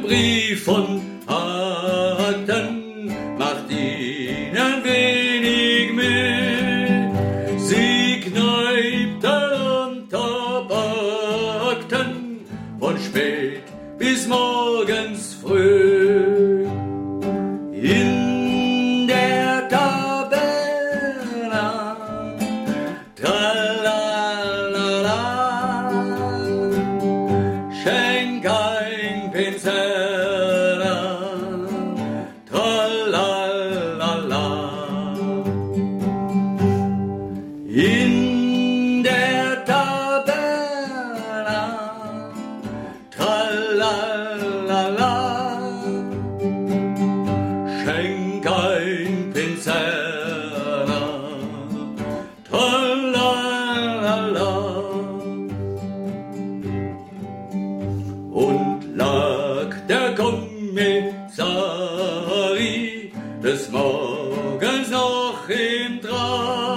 Brief von Akten macht ihnen wenig Mühe. Sie kneipen und Tabakten von spät bis morgens früh. In der Taberna, tralalala, schenk ein Penseller, tralalala. In der Taberna, tralalala, schenk ein Penseller, tralalala. Und lag der Kommissari des Morgens noch im Traum,